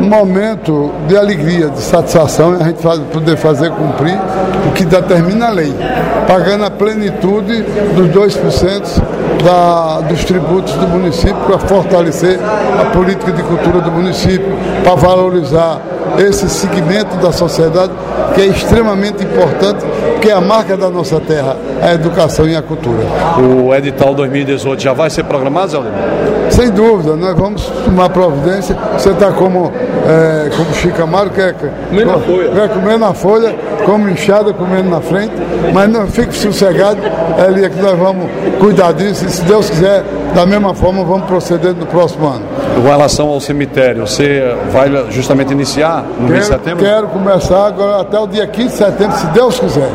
momento de alegria, de satisfação, a gente poder fazer cumprir o que determina a lei, pagando a plenitude dos 2% dos tributos do município para fortalecer a política de cultura do município, para valorizar esse segmento da sociedade que é extremamente importante, porque é a marca da nossa terra, a educação e a cultura. O edital 2018 já vai ser programado, Zé Aldemir? Sem dúvida, nós vamos tomar providência. Você está como Chico Amaro, que é comendo na folha, como inchada, comendo na frente, mas não fique sossegado, Elia, que nós vamos cuidar disso e, se Deus quiser, da mesma forma, vamos proceder no próximo ano. Com relação ao cemitério, você vai justamente iniciar no mês de setembro? Quero começar agora até o dia 15 de setembro, se Deus quiser.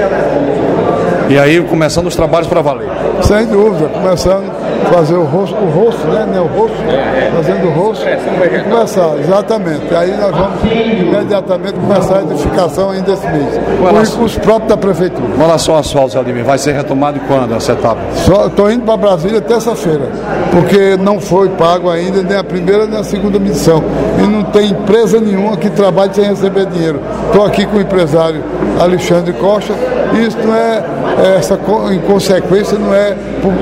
E aí, começando os trabalhos para valer? Sem dúvida, começando a fazer o rosto, né? Não é o rosto? Fazendo o rosto. Começar, exatamente. Aí nós vamos imediatamente começar a edificação ainda esse mês. Com os próprios da prefeitura. Com relação ao asfalto, Zé Aldemir, vai ser retomado quando essa etapa? Estou indo para Brasília terça-feira, porque não foi pago ainda nem a primeira nem a segunda medição. E não tem empresa nenhuma que trabalhe sem receber dinheiro. Estou aqui com o empresário Alexandre Costa. Isso não é, essa inconsequência não é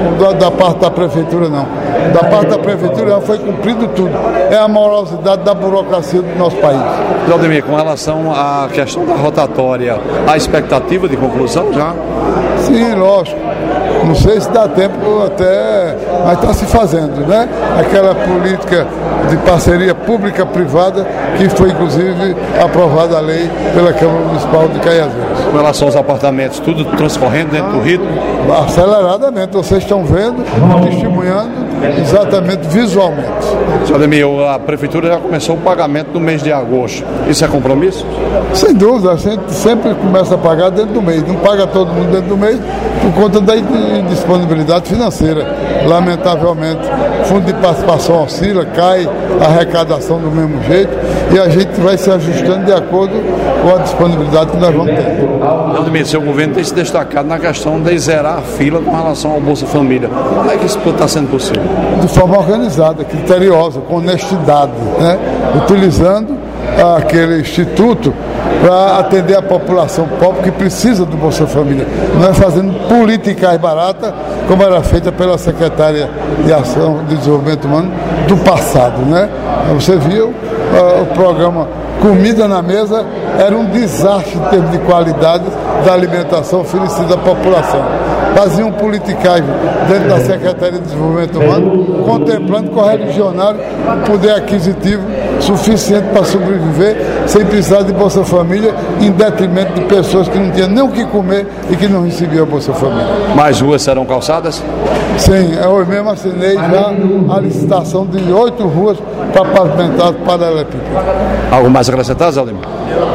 da parte da prefeitura, não. Da parte da prefeitura já foi cumprido tudo. É a morosidade da burocracia do nosso país. Zé Aldemir, com relação à questão da rotatória, há expectativa de conclusão já? Sim, lógico. Não sei se dá tempo até, mas está se fazendo, né? Aquela política de parceria pública-privada que foi, inclusive, aprovada a lei pela Câmara Municipal de Caiazeiras. Com relação aos apartamentos, tudo transcorrendo dentro do ritmo? Aceleradamente, vocês estão vendo, testemunhando, exatamente visualmente. Zé Aldemir, a prefeitura já começou o pagamento no mês de agosto. Isso é compromisso? Sem dúvida, a gente sempre começa a pagar dentro do mês. Não paga todo mundo dentro do mês por conta da indisponibilidade financeira. Lamentavelmente, o fundo de participação oscila, cai a arrecadação do mesmo jeito e a gente vai se ajustando de acordo com a disponibilidade que nós vamos ter. Zé Aldemir, seu governo tem se destacado na questão de zerar a fila com relação ao Bolsa Família. Como é que isso está sendo possível? De forma organizada, criteriosa, com honestidade, né? Utilizando aquele instituto para atender a população pobre que precisa do Bolsa Família. Não é fazendo políticas baratas, como era feita pela secretária de Ação de Desenvolvimento Humano do passado, né? Você viu o programa Comida na Mesa, era um desastre em termos de qualidade da alimentação oferecida à população. Faziam politicagem dentro da Secretaria de Desenvolvimento Humano, contemplando correligionário poder aquisitivo suficiente para sobreviver, sem precisar de Bolsa Família, em detrimento de pessoas que não tinham nem o que comer e que não recebiam a Bolsa Família. Mais ruas serão calçadas? Sim, eu mesmo assinei já a licitação de 8 ruas para pavimentar paralelepípedo. Algo mais a acrescentar, Zé Aldemir?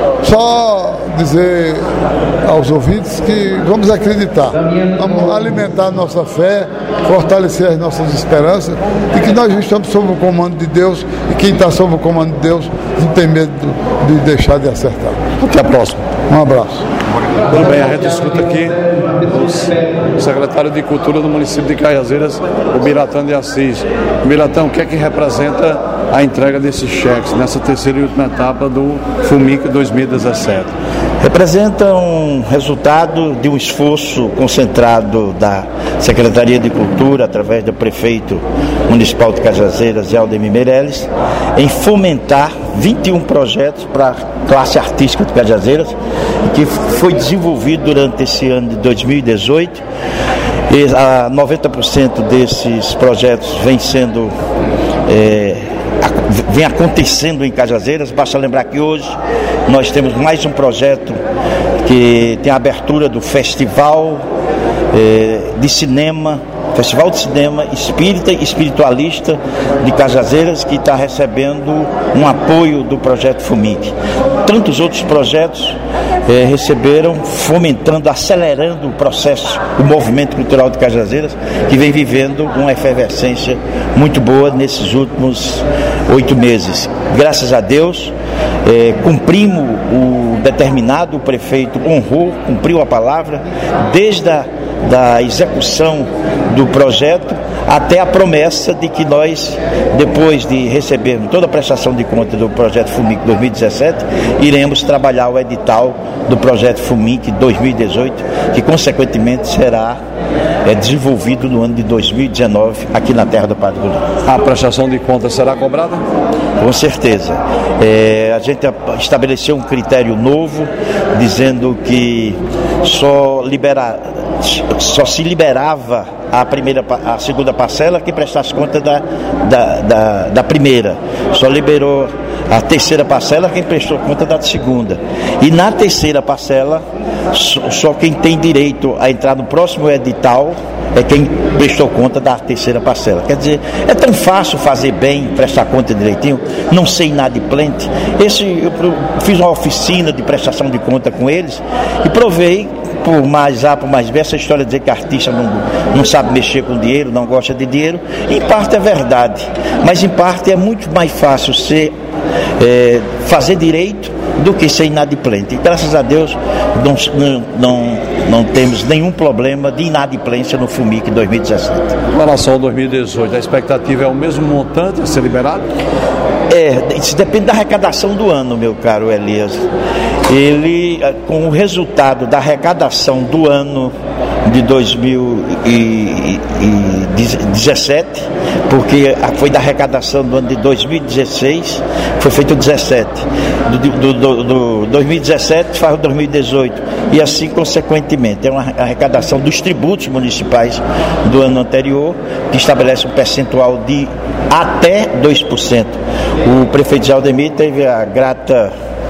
Só dizer aos ouvintes que vamos acreditar, vamos alimentar a nossa fé, fortalecer as nossas esperanças e que nós estamos sob o comando de Deus e quem está sob o comando de Deus não tem medo de deixar de acertar. Até a próxima. Um abraço. Tudo bem, a gente escuta aqui o secretário de Cultura do município de Caiazeiras, o Biratã de Assis. Biratã, o que é que representa a entrega desses cheques nessa terceira e última etapa do FUMIC 2017? Representa um resultado de um esforço concentrado da Secretaria de Cultura, através do prefeito municipal de Cajazeiras, Zé Aldemir Meirelles, em fomentar 21 projetos para a classe artística de Cajazeiras, que foi desenvolvido durante esse ano de 2018. E 90% desses projetos vem acontecendo em Cajazeiras. Basta lembrar que hoje nós temos mais um projeto que tem a abertura do Festival de Cinema Espírita e Espiritualista de Cajazeiras, que está recebendo um apoio do projeto FUMIC. Tantos outros projetos receberam, fomentando, acelerando o processo, o movimento cultural de Cajazeiras, que vem vivendo uma efervescência muito boa nesses últimos 8 meses. Graças a Deus, cumprimos o determinado, o prefeito honrou, cumpriu a palavra, desde da execução do projeto até a promessa de que nós, depois de recebermos toda a prestação de conta do projeto FUMIC 2017, iremos trabalhar o edital do projeto FUMIC 2018, que consequentemente será desenvolvido no ano de 2019 aqui na terra do Padre Goulart. A prestação de contas será cobrada? Com certeza. A gente estabeleceu um critério novo, dizendo que só se liberava a segunda parcela que prestasse conta da primeira. Só liberou a terceira parcela quem prestou conta da segunda. E na terceira parcela, só quem tem direito a entrar no próximo edital é quem prestou conta da terceira parcela. Quer dizer, é tão fácil fazer bem, prestar conta direitinho, não ser inadimplente. Eu fiz uma oficina de prestação de conta com eles e provei, por mais A, por mais B, essa história de dizer que artista não sabe mexer com dinheiro, não gosta de dinheiro, em parte é verdade, mas em parte é muito mais fácil fazer direito do que ser inadimplente. E graças a Deus não temos nenhum problema de inadimplência no FUMIC 2017. Com relação ao 2018, a expectativa é o mesmo montante a ser liberado? Isso depende da arrecadação do ano, meu caro Elias. Ele, com o resultado da arrecadação do ano de 2017, porque foi da arrecadação do ano de 2016, foi feito 17, do 2017 faz o 2018, e assim consequentemente. É uma arrecadação dos tributos municipais do ano anterior, que estabelece um percentual de até 2%. O prefeito Jaldemir teve a grata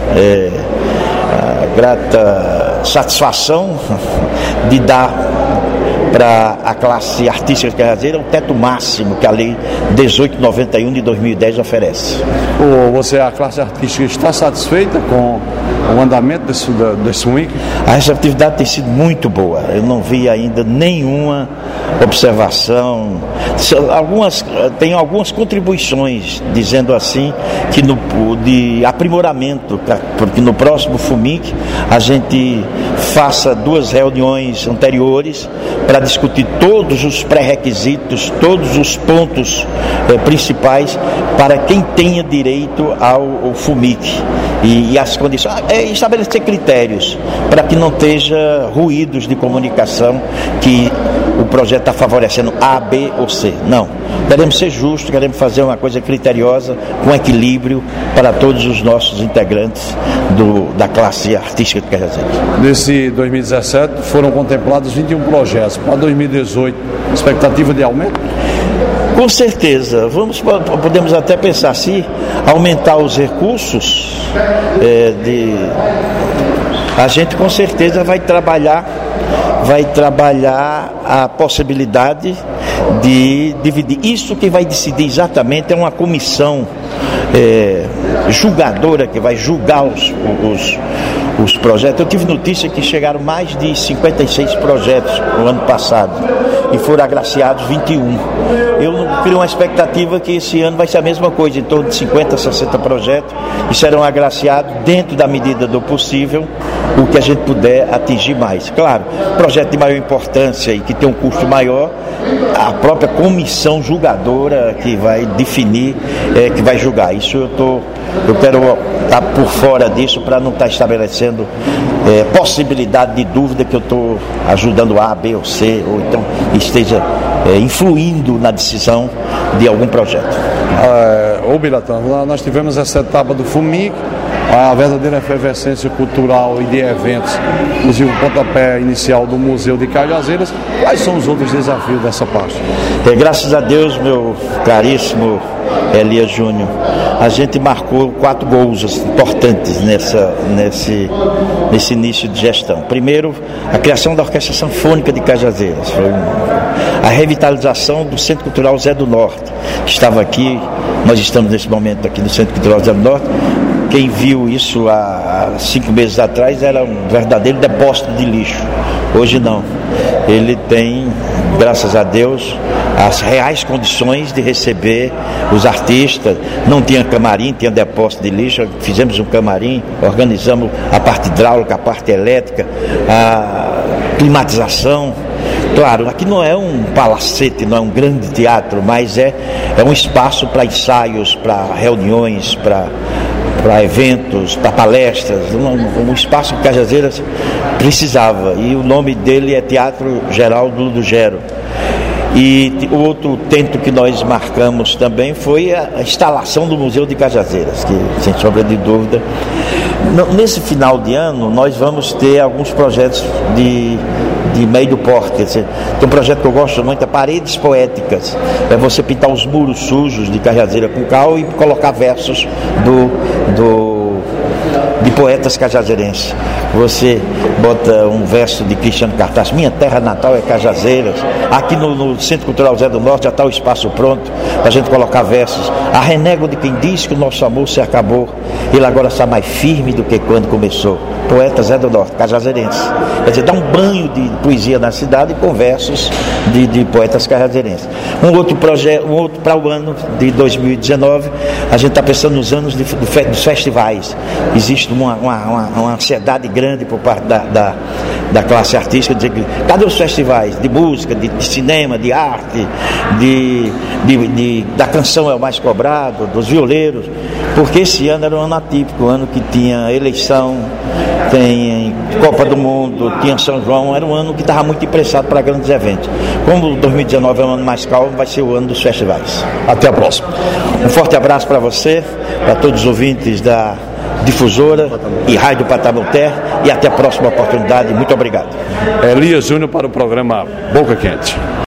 satisfação de dar para a classe artística cajazeira o teto máximo que a Lei 1891 de 2010 oferece. A classe artística está satisfeita com o andamento desse FUMIC? A receptividade tem sido muito boa. Eu não vi ainda nenhuma observação. Tem algumas contribuições, dizendo assim, de aprimoramento, porque no próximo FUMIC a gente faça 2 reuniões anteriores para discutir todos os pré-requisitos, todos os pontos principais para quem tenha direito ao FUMIC e as condições, estabelecer critérios para que não esteja ruídos de comunicação que o projeto está favorecendo A, B ou C. Não. Queremos ser justos, queremos fazer uma coisa criteriosa, com equilíbrio para todos os nossos integrantes da classe artística de Cajazeiras. Nesse 2017 foram contemplados 21 projetos. Para 2018, expectativa de aumento? Com certeza. Podemos até pensar se aumentar os recursos, a gente com certeza vai trabalhar a possibilidade de dividir. Isso que vai decidir exatamente é uma comissão julgadora que vai julgar os projetos. Eu tive notícia que chegaram mais de 56 projetos no ano passado e foram agraciados 21. Eu crio uma expectativa que esse ano vai ser a mesma coisa, em torno de 50, 60 projetos, e serão agraciados dentro da medida do possível, o que a gente puder atingir mais. Claro, projeto de maior importância e que tem um custo maior, a própria comissão julgadora que vai definir, que vai julgar. Isso eu quero estar por fora disso para não estar estabelecendo possibilidade de dúvida que eu estou ajudando A, B ou C, ou então esteja influindo na decisão de algum projeto. Biratã, nós tivemos essa etapa do FUMIC, a verdadeira efervescência cultural e de eventos, inclusive o pontapé inicial do Museu de Cajazeiras. Quais são os outros desafios dessa parte? Graças a Deus, meu caríssimo Elias Júnior, a gente marcou 4 gols importantes nesse início de gestão. Primeiro, a criação da Orquestra Sinfônica de Cajazeiras. Foi a revitalização do Centro Cultural Zé do Norte, que estava aqui. Nós estamos nesse momento aqui no Centro Cultural Zé do Norte. Quem viu isso há 5 meses atrás era um verdadeiro depósito de lixo. Hoje não. Ele tem, graças a Deus, as reais condições de receber os artistas. Não tinha camarim, tinha depósito de lixo. Fizemos um camarim, organizamos a parte hidráulica, a parte elétrica, a climatização. Claro, aqui não é um palacete, não é um grande teatro, mas é um espaço para ensaios, para reuniões, para eventos, para palestras, um espaço que Cajazeiras precisava. E o nome dele é Teatro Geraldo do Gero. E o outro tento que nós marcamos também foi a instalação do Museu de Cajazeiras, que, sem sombra de dúvida, nesse final de ano nós vamos ter alguns projetos de meio porte. Tem um projeto que eu gosto muito, é Paredes Poéticas. É você pintar os muros sujos de Cajazeira com cal e colocar versos de poetas cajazeirenses. Você bota um verso de Cristiano Cartaz: minha terra natal é Cajazeiras. Aqui no Centro Cultural Zé do Norte já está o espaço pronto para a gente colocar versos. A renego de quem diz que o nosso amor se acabou, ele agora está mais firme do que quando começou. Poeta Zé do Norte, cajazeirense. Quer dizer, dá um banho de poesia na cidade com versos de poetas cajazeirenses. Um outro projeto, para o ano de 2019, a gente está pensando nos anos dos festivais. Existe uma ansiedade grande por parte da classe artística, dizer que cadê os festivais de música, de cinema, de arte, da canção é o mais cobrado, dos violeiros, porque esse ano era um ano atípico, um ano que tinha eleição, tem Copa do Mundo, tinha São João, era um ano que estava muito emprestado para grandes eventos. Como 2019 é um ano mais calmo, vai ser o ano dos festivais. Até a próxima. Um forte abraço para você, para todos os ouvintes da Difusora e Rádio Patamoté, e até a próxima oportunidade. Muito obrigado. Elias Júnior para o programa Boca Quente.